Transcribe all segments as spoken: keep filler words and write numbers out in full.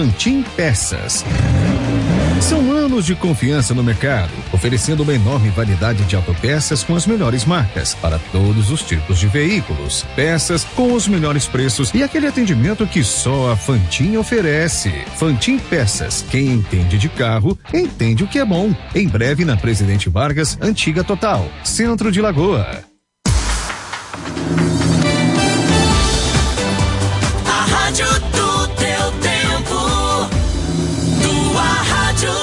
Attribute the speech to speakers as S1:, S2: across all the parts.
S1: Fantin Peças. São anos de confiança no mercado, oferecendo uma enorme variedade de autopeças com as melhores marcas para todos os tipos de veículos. Peças com os melhores preços e aquele atendimento que só a Fantin oferece. Fantin Peças. Quem entende de carro, entende o que é bom. Em breve na Presidente Vargas, Antiga Total, Centro de Lagoa.
S2: A rádio do teu tempo. Tua rádio.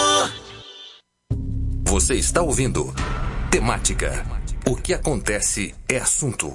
S3: Você está ouvindo Temática. O que acontece é assunto.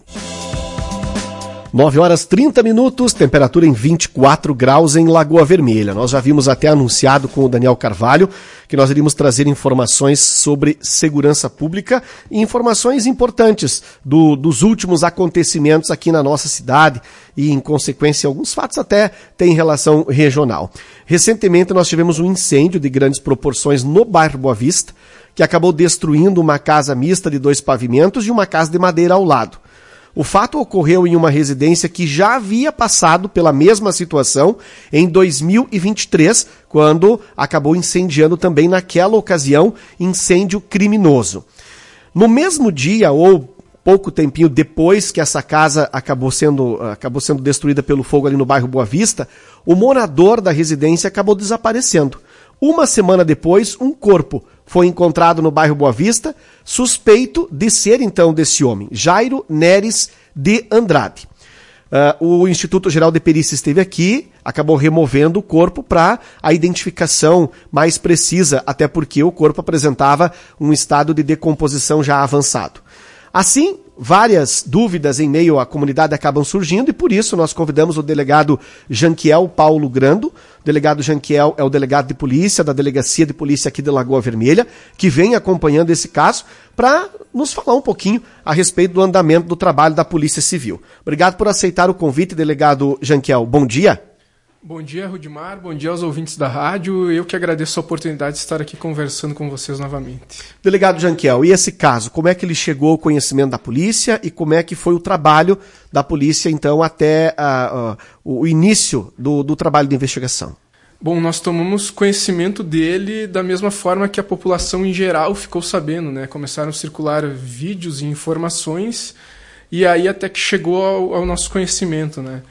S4: nove horas trinta minutos, temperatura em vinte e quatro graus em Lagoa Vermelha. Nós já vimos até anunciado com o Daniel Carvalho que nós iríamos trazer informações sobre segurança pública e informações importantes do, dos últimos acontecimentos aqui na nossa cidade e, em consequência, alguns fatos até têm relação regional. Recentemente nós tivemos um incêndio de grandes proporções no bairro Boa Vista, que acabou destruindo uma casa mista de dois pavimentos e uma casa de madeira ao lado. O fato ocorreu em uma residência que já havia passado pela mesma situação em dois mil e vinte e três, quando acabou incendiando também naquela ocasião, incêndio criminoso. No mesmo dia, ou pouco tempinho depois que essa casa acabou sendo, acabou sendo destruída pelo fogo ali no bairro Boa Vista, o morador da residência acabou desaparecendo. Uma semana depois, um corpo foi encontrado no bairro Boa Vista, suspeito de ser então desse homem, Jairo Neres de Andrade. Uh, o Instituto Geral de Perícia esteve aqui, acabou removendo o corpo para a identificação mais precisa, até porque o corpo apresentava um estado de decomposição já avançado. Assim, várias dúvidas em meio à comunidade acabam surgindo e por isso nós convidamos o delegado Janquiel Paulo Grando. O delegado Janquiel é o delegado de polícia da Delegacia de Polícia aqui de Lagoa Vermelha, que vem acompanhando esse caso para nos falar um pouquinho a respeito do andamento do trabalho da Polícia Civil. Obrigado por aceitar o convite, delegado Janquiel. Bom dia.
S5: Bom dia, Rudimar. Bom dia aos ouvintes da rádio. Eu que agradeço a oportunidade de estar aqui conversando com vocês novamente.
S4: Delegado Janquiel, e esse caso, como é que ele chegou ao conhecimento da polícia e como é que foi o trabalho da polícia, então, até uh, uh, o início do, do trabalho de investigação?
S5: Bom, nós tomamos conhecimento dele da mesma forma que a população em geral ficou sabendo, né? Começaram a circular vídeos e informações e aí até que chegou ao, ao nosso conhecimento, né?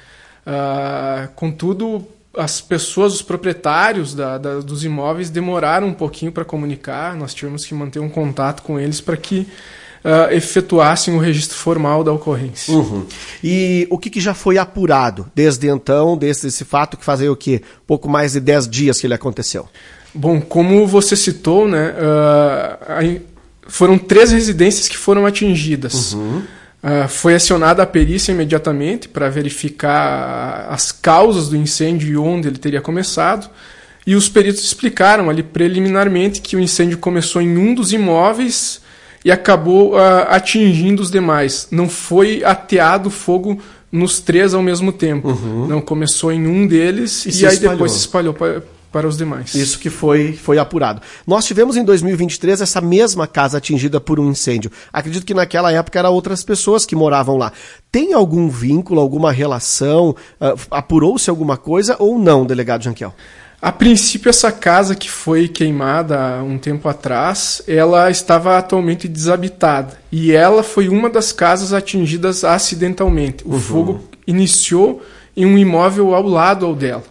S5: Uh, contudo, as pessoas, os proprietários da, da, dos imóveis demoraram um pouquinho para comunicar, nós tivemos que manter um contato com eles para que uh, efetuassem o registro formal da ocorrência.
S4: Uhum. E o que, que já foi apurado desde então, desde esse fato que fazia o quê? Pouco mais de dez dias que ele aconteceu.
S5: Bom, como você citou, né, uh, foram três residências que foram atingidas. Uhum. Uh, foi acionada a perícia imediatamente para verificar as causas do incêndio e onde ele teria começado. E os peritos explicaram ali preliminarmente que o incêndio começou em um dos imóveis e acabou uh, atingindo os demais. Não foi ateado fogo nos três ao mesmo tempo. Uhum. Não, começou em um deles e, e aí espalhou. Depois se espalhou para... para os demais.
S4: Isso que foi, foi apurado. Nós tivemos em dois mil e vinte e três essa mesma casa atingida por um incêndio. Acredito que naquela época eram outras pessoas que moravam lá. Tem algum vínculo, alguma relação? Uh, apurou-se alguma coisa ou não, delegado Janquiel?
S5: A princípio, essa casa que foi queimada há um tempo atrás, ela estava atualmente desabitada. E ela foi uma das casas atingidas acidentalmente. O uhum. fogo iniciou em um imóvel ao lado ao dela.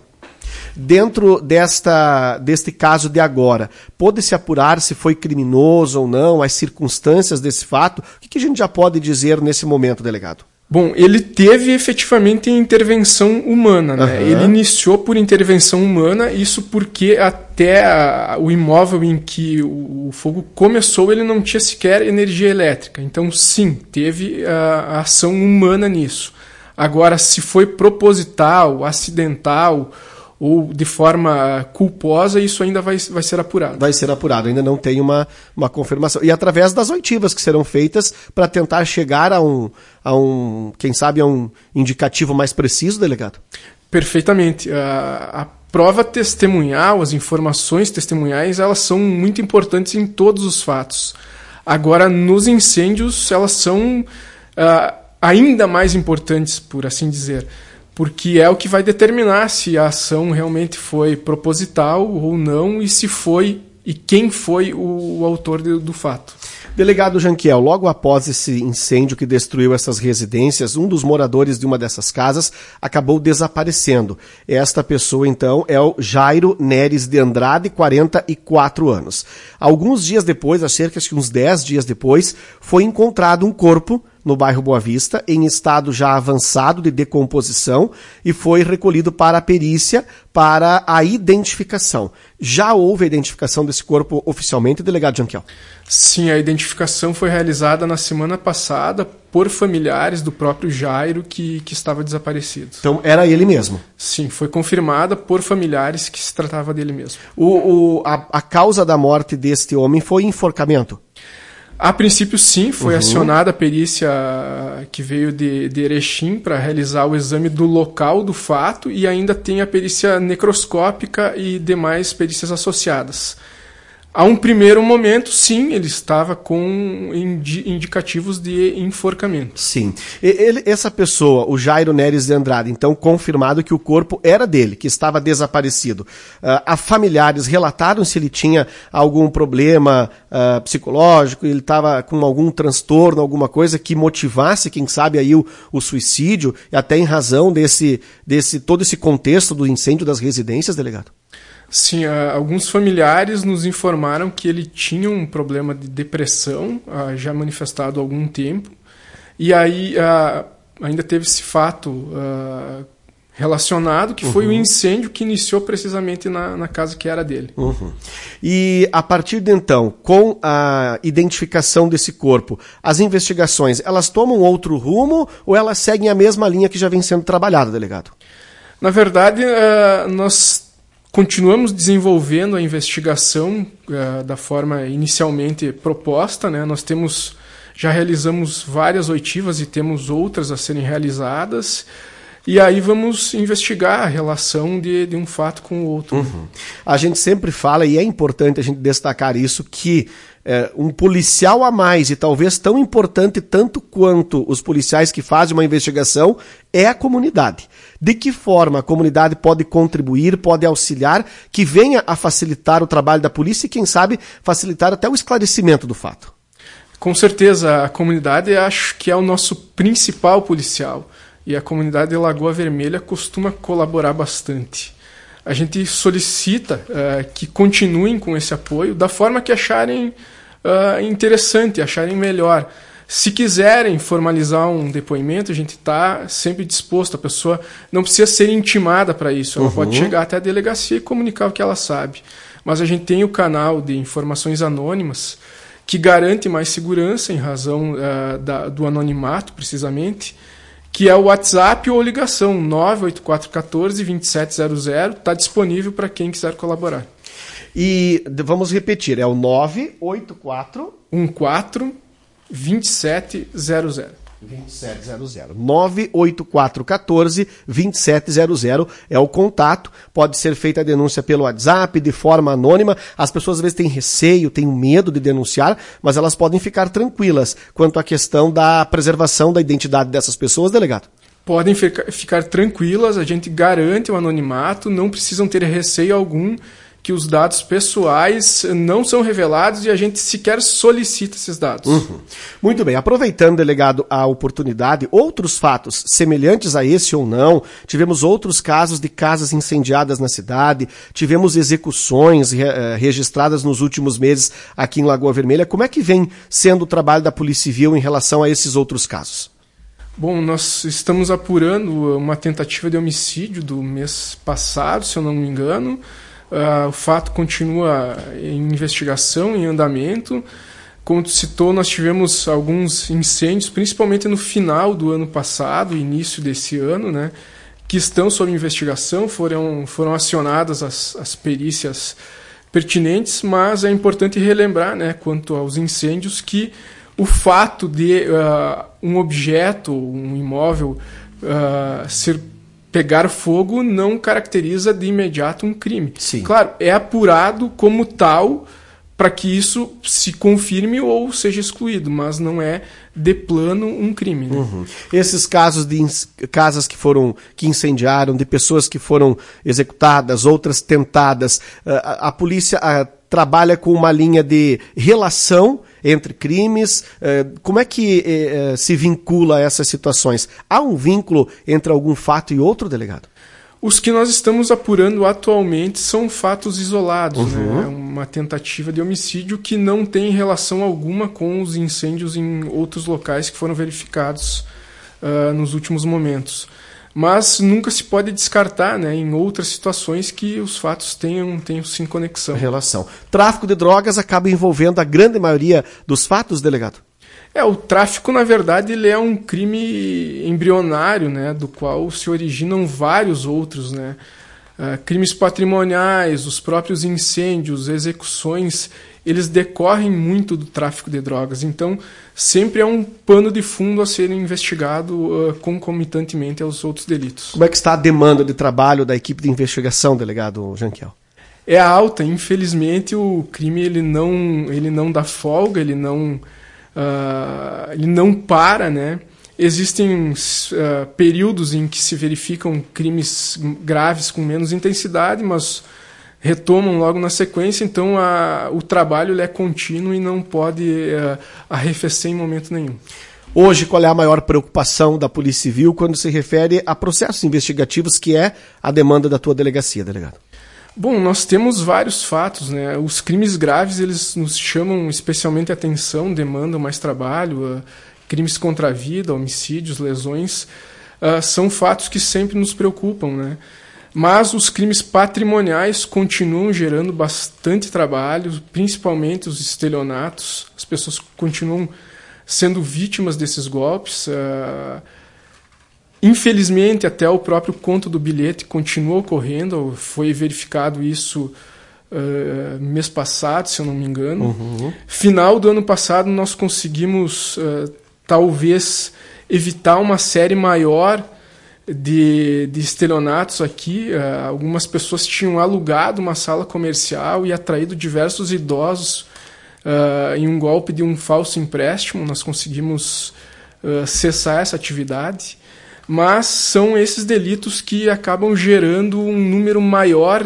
S4: Dentro desta, deste caso de agora, pôde-se apurar se foi criminoso ou não, as circunstâncias desse fato? O que, que a gente já pode dizer nesse momento, delegado?
S5: Bom, ele teve efetivamente intervenção humana, né? Uhum. Ele iniciou por intervenção humana, isso porque até a, o imóvel em que o, o fogo começou, ele não tinha sequer energia elétrica. Então, sim, teve a, a ação humana nisso. Agora, se foi proposital, acidental ou de forma culposa, isso ainda vai, vai ser apurado.
S4: Vai ser apurado, ainda não tem uma, uma confirmação. E através das oitivas que serão feitas para tentar chegar a um, a um, quem sabe, a um indicativo mais preciso, delegado?
S5: Perfeitamente. A, a prova testemunhal, as informações testemunhais, elas são muito importantes em todos os fatos. Agora, nos incêndios, elas são uh, ainda mais importantes, por assim dizer. porque é o que vai determinar se a ação realmente foi proposital ou não e se foi e quem foi o, o autor de, do fato.
S4: Delegado Janquiel, logo após esse incêndio que destruiu essas residências, um dos moradores de uma dessas casas acabou desaparecendo. Esta pessoa, então, é o Jairo Neres de Andrade, quarenta e quatro anos. Alguns dias depois, há cerca de uns dez dias depois, foi encontrado um corpo no bairro Boa Vista, em estado já avançado de decomposição, e foi recolhido para a perícia para a identificação. Já houve a identificação desse corpo oficialmente, delegado Janquiel?
S5: Sim, a identificação foi realizada na semana passada por familiares do próprio Jairo que, que estava desaparecido.
S4: Então era ele mesmo?
S5: Sim, foi confirmada por familiares que se tratava dele mesmo.
S4: O, o, a, a causa da morte deste homem foi enforcamento?
S5: A princípio, sim, foi
S4: uhum.
S5: acionada a perícia que veio de, de Erechim para realizar o exame do local do fato e ainda tem a perícia necroscópica e demais perícias associadas. A um primeiro momento, sim, ele estava com indi- indicativos de enforcamento.
S4: Sim. Ele, essa pessoa, o Jairo Neres de Andrade, então confirmado que o corpo era dele, que estava desaparecido. Uh, a familiares relataram se ele tinha algum problema uh, psicológico, ele estava com algum transtorno, alguma coisa que motivasse, quem sabe, aí o, o suicídio, e até em razão desse, desse todo esse contexto do incêndio das residências, delegado?
S5: Sim, uh, alguns familiares nos informaram que ele tinha um problema de depressão, uh, já manifestado há algum tempo, e aí uh, ainda teve esse fato uh, relacionado, que uhum. foi o incêndio que iniciou precisamente na, na casa que era dele.
S4: Uhum. E a partir de então, com a identificação desse corpo, as investigações, elas tomam outro rumo ou elas seguem a mesma linha que já vem sendo trabalhada, delegado?
S5: Na verdade, uh, nós continuamos desenvolvendo a investigação uh, da forma inicialmente proposta, né? Nós temos, já realizamos várias oitivas e temos outras a serem realizadas, e aí vamos investigar a relação de, de um fato com o outro.
S4: Uhum. A gente sempre fala, e é importante a gente destacar isso, que é, um policial a mais, e talvez tão importante tanto quanto os policiais que fazem uma investigação, é a comunidade. De que forma a comunidade pode contribuir, pode auxiliar, que venha a facilitar o trabalho da polícia e, quem sabe, facilitar até o esclarecimento do fato?
S5: Com certeza, a comunidade acho que é o nosso principal policial. E a comunidade de Lagoa Vermelha costuma colaborar bastante. A gente solicita uh, que continuem com esse apoio da forma que acharem uh, interessante, acharem melhor. Se quiserem formalizar um depoimento, a gente está sempre disposto. A pessoa não precisa ser intimada para isso. Ela uhum. pode chegar até a delegacia e comunicar o que ela sabe. Mas a gente tem o canal de informações anônimas que garante mais segurança em razão uh, da, do anonimato, precisamente, que é o WhatsApp ou ligação nove oito quatro um quatro, dois sete zero zero, está disponível para quem quiser colaborar.
S4: E vamos repetir, é o nove oito quatro
S5: um quatro dois sete zero zero.
S4: dois sete zero zero. nove oito quatro um quatro, dois sete zero zero é o contato. Pode ser feita a denúncia pelo WhatsApp, de forma anônima. As pessoas às vezes têm receio, têm medo de denunciar, mas elas podem ficar tranquilas quanto à questão da preservação da identidade dessas pessoas, delegado.
S5: Podem ficar, ficar tranquilas, a gente garante o anonimato, não precisam ter receio algum, que os dados pessoais não são revelados e a gente sequer solicita esses dados.
S4: Uhum. Muito bem. Aproveitando, delegado, a oportunidade, outros fatos semelhantes a esse ou não, tivemos outros casos de casas incendiadas na cidade, tivemos execuções re, uh, registradas nos últimos meses aqui em Lagoa Vermelha. Como é que vem sendo o trabalho da Polícia Civil em relação a esses outros casos?
S5: Bom, nós estamos apurando uma tentativa de homicídio do mês passado, se eu não me engano. Uh, o fato continua em investigação, em andamento. Como tu citou, nós tivemos alguns incêndios, principalmente no final do ano passado, início desse ano, né, que estão sob investigação, foram, foram acionadas as, as perícias pertinentes, mas é importante relembrar, né, quanto aos incêndios, que o fato de uh, um objeto, um imóvel, uh, ser pegar fogo não caracteriza de imediato um crime.
S4: Sim.
S5: Claro, é apurado como tal para que isso se confirme ou seja excluído, mas não é de plano um crime. Né?
S4: Uhum. Esses casos de ins- casas que foram que incendiaram, de pessoas que foram executadas, outras tentadas, a, a polícia a, trabalha com uma linha de relação entre crimes. Como é que eh, se vincula a essas situações? Há um vínculo entre algum fato e outro, delegado?
S5: Os que nós estamos apurando atualmente são fatos isolados,
S4: Uhum.
S5: né? Uma tentativa de homicídio que não tem relação alguma com os incêndios em outros locais que foram verificados uh, nos últimos momentos. Mas nunca se pode descartar, né, em outras situações que os fatos tenham, tenham sim conexão.
S4: Relação. Tráfico de drogas acaba envolvendo a grande maioria dos fatos, delegado?
S5: É, o tráfico, na verdade, ele é um crime embrionário, né, do qual se originam vários outros, né, uh, crimes patrimoniais, os próprios incêndios, execuções, eles decorrem muito do tráfico de drogas. Então, sempre é um pano de fundo a ser investigado uh, concomitantemente aos outros delitos.
S4: Como é que está a demanda de trabalho da equipe de investigação, delegado Janquiel?
S5: É alta, infelizmente, o crime ele não, ele não dá folga, ele não... Uh, ele não para, né? Existem uh, períodos em que se verificam crimes graves com menos intensidade, mas retomam logo na sequência, então a, o trabalho ele é contínuo e não pode uh, arrefecer em momento nenhum.
S4: Hoje, qual é a maior preocupação da Polícia Civil quando se refere a processos investigativos, que é a demanda da tua delegacia, delegado?
S5: Bom, nós temos vários fatos, né? Os crimes graves, eles nos chamam especialmente a atenção, demandam mais trabalho, uh, crimes contra a vida, homicídios, lesões, uh, são fatos que sempre nos preocupam, né? Mas os crimes patrimoniais continuam gerando bastante trabalho, principalmente os estelionatos, as pessoas continuam sendo vítimas desses golpes. Uh, Infelizmente, até o próprio conto do bilhete continua ocorrendo, foi verificado isso uh, mês passado, se eu não me engano.
S4: Uhum.
S5: Final do ano passado, nós conseguimos, uh, talvez, evitar uma série maior de, de estelionatos aqui. Uh, algumas pessoas tinham alugado uma sala comercial e atraído diversos idosos uh, em um golpe de um falso empréstimo. Nós conseguimos uh, cessar essa atividade. Mas são esses delitos que acabam gerando um número maior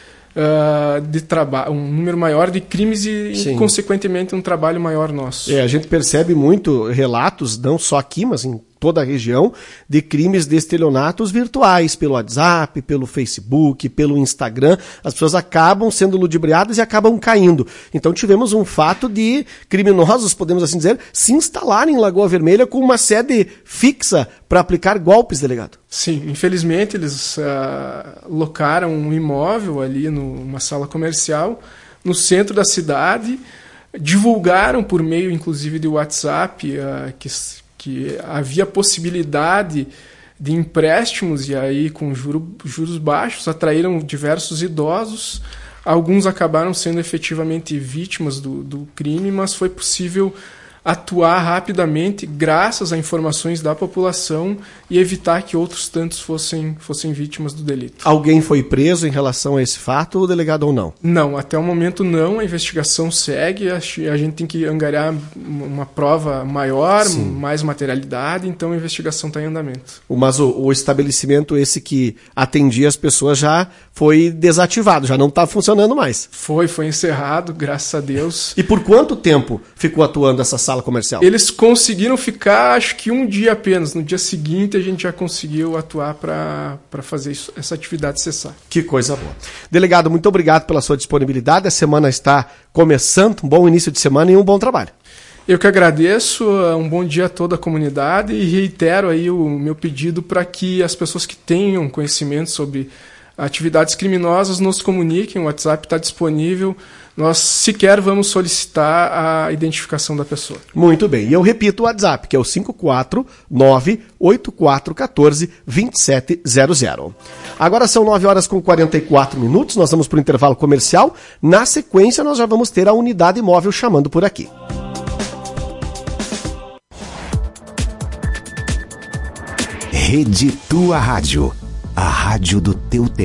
S5: uh, de trabalho, um número maior de crimes e, e, consequentemente, um trabalho maior nosso.
S4: É, a gente percebe muito relatos, não só aqui, mas em toda a região, de crimes de estelionatos virtuais, pelo WhatsApp, pelo Facebook, pelo Instagram. As pessoas acabam sendo ludibriadas e acabam caindo. Então tivemos um fato de criminosos, podemos assim dizer, se instalarem em Lagoa Vermelha com uma sede fixa para aplicar golpes, delegado.
S5: Sim, infelizmente eles uh, locaram um imóvel ali numa sala comercial no centro da cidade, divulgaram por meio inclusive de WhatsApp uh, que que havia possibilidade de empréstimos, e aí com juro, juros baixos atraíram diversos idosos. Alguns acabaram sendo efetivamente vítimas do, do crime, mas foi possível atuar rapidamente graças a informações da população e evitar que outros tantos fossem, fossem vítimas do delito.
S4: Alguém foi preso em relação a esse fato, o delegado, ou não?
S5: Não, até o momento não. A investigação segue, a gente tem que angariar uma prova maior, Sim. mais materialidade, então a investigação está em andamento.
S4: Mas o, o estabelecimento esse que atendia as pessoas já foi desativado, já não está funcionando mais.
S5: Foi, foi encerrado, graças a Deus.
S4: E por quanto tempo ficou atuando essa sala comercial?
S5: Eles conseguiram ficar, acho que um dia apenas. No dia seguinte a gente já conseguiu atuar para fazer isso, essa atividade cessar.
S4: Que coisa boa. Delegado, muito obrigado pela sua disponibilidade. A semana está começando, um bom início de semana e um bom trabalho.
S5: Eu que agradeço, um bom dia a toda a comunidade e reitero aí o meu pedido para que as pessoas que tenham conhecimento sobre atividades criminosas nos comuniquem, o WhatsApp está disponível. Nós sequer vamos solicitar a identificação da pessoa.
S4: Muito bem. E eu repito o WhatsApp, que é o cinco quatro nove oito quatro um quatro dois sete zero zero. Agora são nove horas com quarenta e quatro minutos, nós vamos para o intervalo comercial. Na sequência, nós já vamos ter a unidade móvel chamando por aqui.
S6: Rede Tua Rádio, a rádio do teu tempo.